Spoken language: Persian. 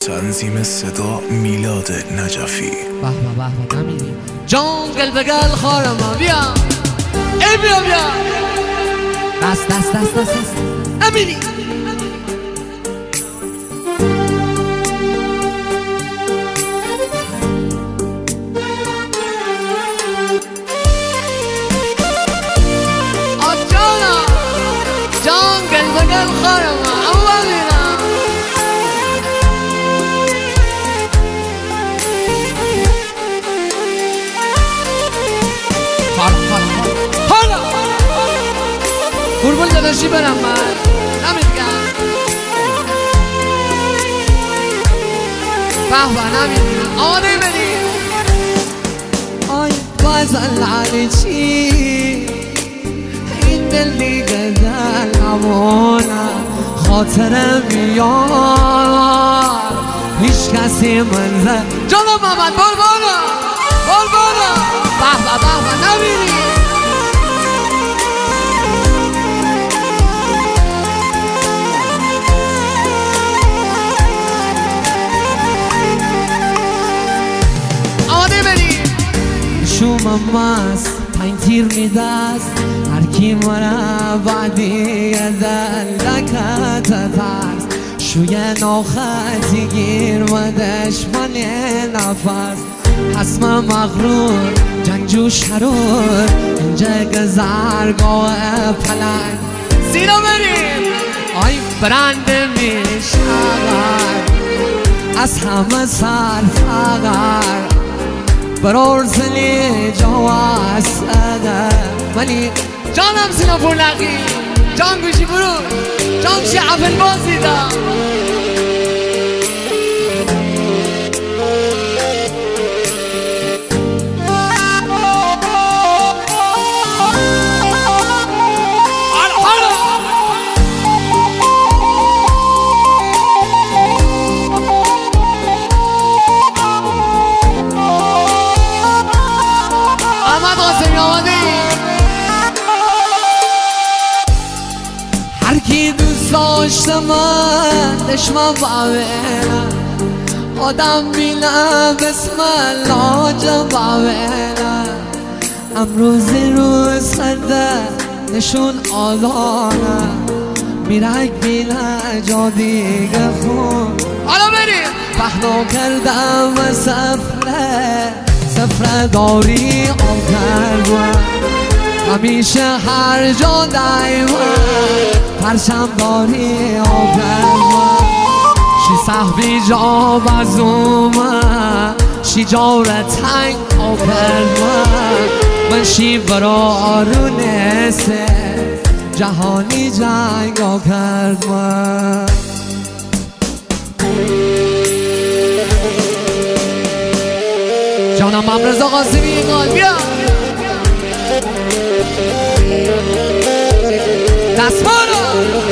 تنظیم صدا میلاد نجفی. به به نمیری جان گل به گل خارم بیا ای بیا دست نمیری جان گل به گل خارم قربون داداشی برم من نمیدگم به نمیدگم آده بدی آی بازن علی چی این دل دیگه در نمانم خاطرم بیار هیچ کسی منزل جلو محمد بربانا به نمیدی شوم ماست پنج تیر میدست هر کی مرا بعدی دلکت ترس شوی ناخطی گیر و دشمن نفس حسم مغرور جنگجو شرور اینجا گذرگاه پلنگ زیرا بریم آی برند میشغر از همه سر فقر برور زلی جواز ساده ولی جانم سینا پرلقی جان گوشی برو جان گوشی عفل بازی دا هر کی دوست داشته من دشمن باوینا آدم بینم بسم الله جا باوینا امروز روز خرده نشون آدانه میرک بینه جا دیگه خون حالا بریم پهنو کردم و سفره داری آب کردم همیشه هر جا دایما پرچم داری آبرما شی صحبی جا بزومه شی جاره تنگ آبرما من شی برارونه سه جهانی جنگ آکردما جانم امرزا قاسمی قال بیا دست برو